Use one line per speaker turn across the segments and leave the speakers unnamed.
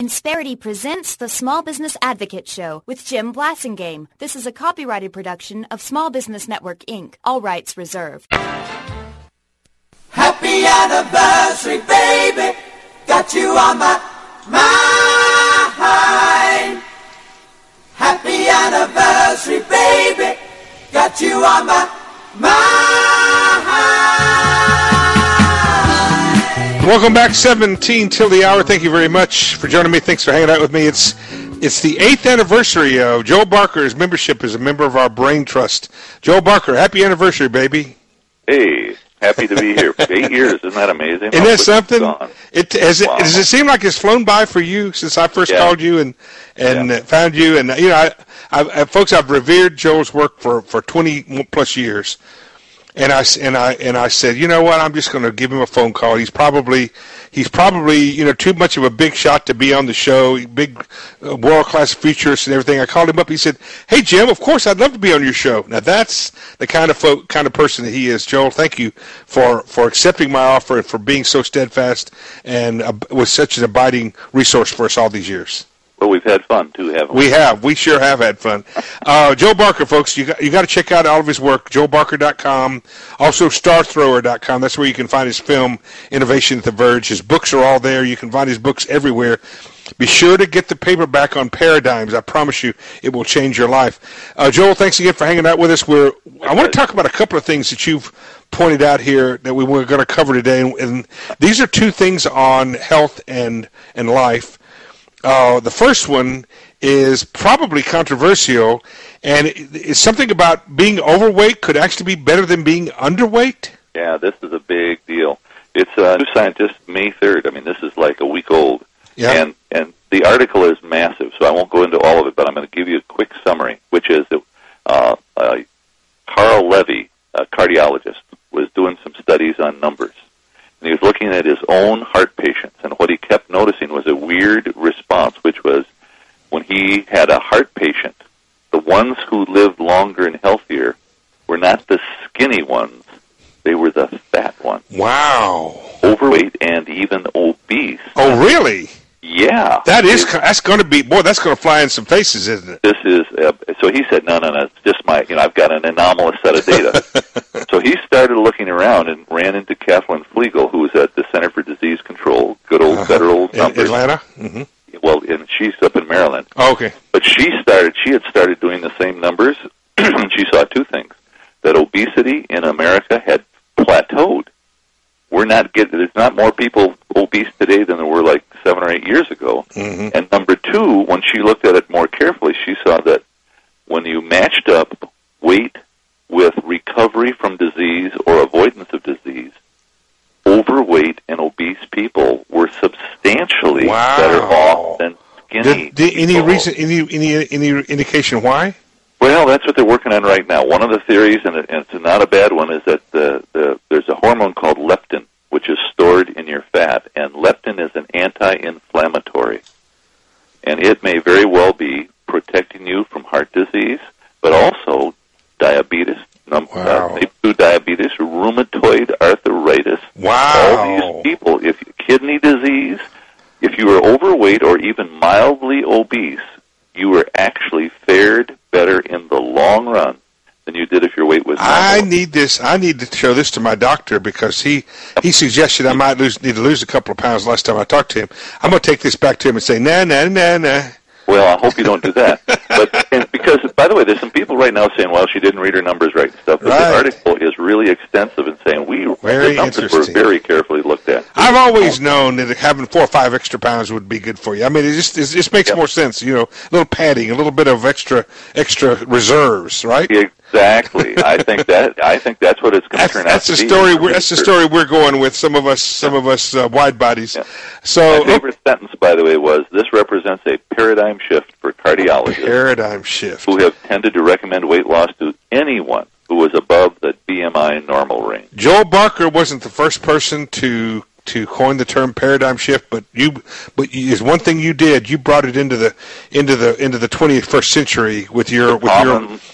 Insperity presents the Small Business Advocate Show with Jim Blasingame. This is a copyrighted production of Small Business Network, Inc. All rights reserved.
Happy anniversary, baby. Got you on my mind. Happy anniversary, baby. Got you on my mind.
Welcome back, 17 till the hour. Thank you very much for joining me. Thanks for hanging out with me. It's the 8th anniversary of Joel Barker's membership as a member of our Brain Trust. Joel Barker, happy anniversary, baby.
Hey, happy to be here. 8 years, isn't that amazing?
Isn't that something? Does it seem like it's flown by for you since I first called you and found you? And you know, folks, I've revered Joel's work for 20 plus years. And I said, you know what? I'm just going to give him a phone call. He's probably too much of a big shot to be on the show. Big world class features and everything. I called him up. He said, "Hey Jim, of course I'd love to be on your show." Now that's the kind of person that he is. Joel, thank you for accepting my offer and for being so steadfast and was such an abiding resource for us all these years.
Well, we've had fun, too, haven't we?
We have. We sure have had fun. Joel Barker, folks, you got to check out all of his work, joelbarker.com, also starthrower.com. That's where you can find his film, Innovation at the Verge. His books are all there. You can find his books everywhere. Be sure to get the paperback on Paradigms. I promise you it will change your life. Joel, thanks again for hanging out with us. I want to talk about a couple of things that you've pointed out here that we were going to cover today. And these are two things on health and life. The first one is probably controversial, and it's something about being overweight could actually be better than being underweight.
Yeah, this is a big deal. It's New Scientist, May 3rd. I mean, this is like a week old.
Yeah.
And the article is massive, so I won't go into all of it, but I'm going to give you a quick summary, which is that Carl Levy, a cardiologist, was doing some studies on numbers. And he was looking at his own heart patients, and what he kept noticing was a weird response, which was when he had a heart patient, the ones who lived longer and healthier were not the skinny ones, they were the fat ones.
Wow.
Overweight and even obese.
Oh, really?
Yeah.
That's going to be, boy, that's going to fly in some faces, isn't it?
This is, so he said, no, it's just I've got an anomalous set of data. So he started looking around and ran into Kathleen Flegel, who was at the Center for Disease Control, good old federal numbers.
In Atlanta? Mm-hmm.
Well, and she's up in Maryland.
Oh, okay.
But she had started doing the same numbers, and she saw two things. That obesity in America had plateaued. There's not more people obese today than there were like 7 or 8 years ago.
Mm-hmm.
And number two, when she looked at it more carefully, she saw that when you matched up weight with recovery from disease or avoidance of disease, overweight and obese people were substantially better off than skinny people.
Any reason, any indication why?
Well, that's what they're working on right now. One of the theories, and it's not a bad one, is that there's a hormone called leptin, which is stored in your fat, and leptin is an anti-inflammatory. And it may very well be protecting you from heart disease, but also diabetes, type 2 diabetes, rheumatoid arthritis.
Wow.
All these people, if kidney disease, if you were overweight or even mildly obese, you were actually fared better in the long run than you did if your weight was normal.
I need to show this to my doctor because he suggested I might need to lose a couple of pounds last time I talked to him. I'm going to take this back to him and say, nah.
Well, I hope you don't do that. Because, by the way, there's some people right now saying, well, she didn't read her numbers right and stuff. But the article is really extensive in saying the numbers were very carefully looked at.
I've always known that having 4 or 5 extra pounds would be good for you. I mean, it just makes more sense, a little padding, a little bit of extra reserves, right?
Exactly. I think that's what it's going to turn out to be.
That's the story we're going with. Some of us wide bodies. Yeah. So
my favorite sentence, by the way, was this represents a paradigm shift for cardiologists.
Paradigm shift.
Who have tended to recommend weight loss to anyone who was above the BMI normal range.
Joel Barker wasn't the first person to coin the term paradigm shift, but is one thing you did. You brought it into the 21st century with your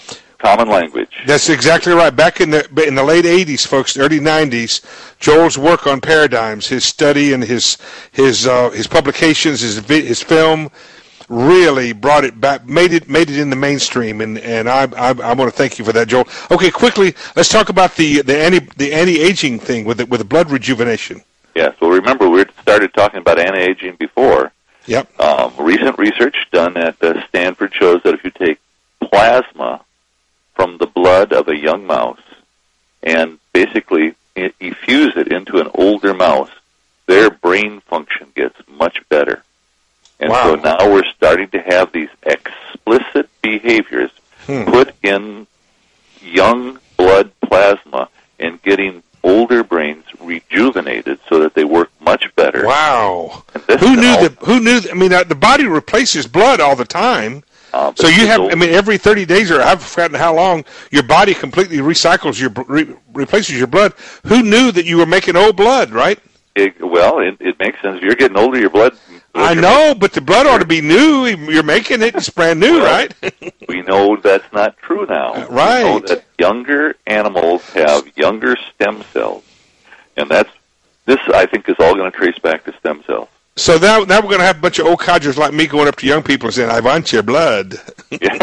common language.
That's exactly right. Back in the late 80s, folks, early 90s, Joel's work on paradigms, his study and his publications, his film, really brought it back, made it in the mainstream, and I want to thank you for that, Joel. Okay, quickly, let's talk about the anti-aging thing with the blood rejuvenation.
Yes. Well, remember we started talking about anti-aging before.
Yep.
Recent research done at Stanford shows that if you take plasma from the blood of a young mouse and basically infuse it into an older mouse, their brain function gets much better. And so now we're starting to have these explicit behaviors put in young blood plasma and getting older brains rejuvenated so that they work much better.
Wow. Who knew that? I mean, the body replaces blood all the time. So you have, every 30 days, or I've forgotten how long, your body completely recycles replaces your blood. Who knew that you were making old blood, right?
It makes sense. If you're getting older, your blood...
I know, but the blood ought to be new. You're making it. It's brand new, right?
We know that's not true now.
Right.
We know that younger animals have younger stem cells. And this, I think, is all going to trace back to stem cells.
So now we're going to have a bunch of old codgers like me going up to young people and saying, I want your blood.
Yeah.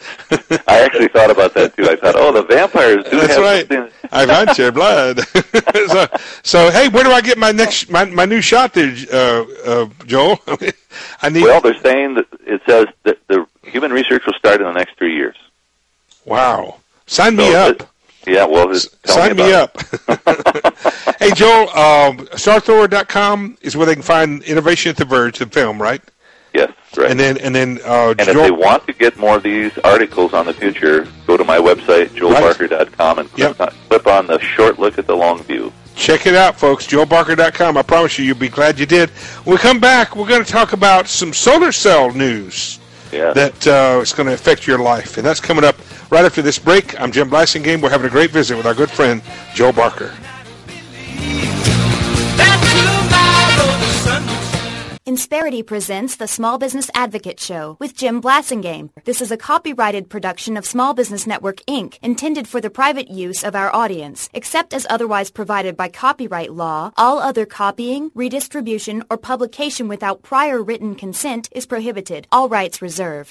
I actually thought about that, too. I thought, the vampires do have something.
I want your blood. so, hey, where do I get my new shot there, Joel? Well,
they're saying that it says that the human research will start in the next 3 years.
Wow. Sign me up.
Sign
me up. Hey, Joel, StarThrower.com is where they can find Innovation at the Verge, the film, right?
Yes, right.
And then,
if they want to get more of these articles on the future, go to my website, joelbarker.com, and click on the short look at the long view.
Check it out, folks, joelbarker.com. I promise you'll be glad you did. When we come back, we're going to talk about some solar cell news that is going to affect your life. And that's coming up right after this break. I'm Jim Blasingame. We're having a great visit with our good friend, Joel Barker.
Insperity presents the Small Business Advocate Show with Jim Blasingame. This is a copyrighted production of Small Business Network, Inc., intended for the private use of our audience. Except as otherwise provided by copyright law, all other copying, redistribution, or publication without prior written consent is prohibited. All rights reserved.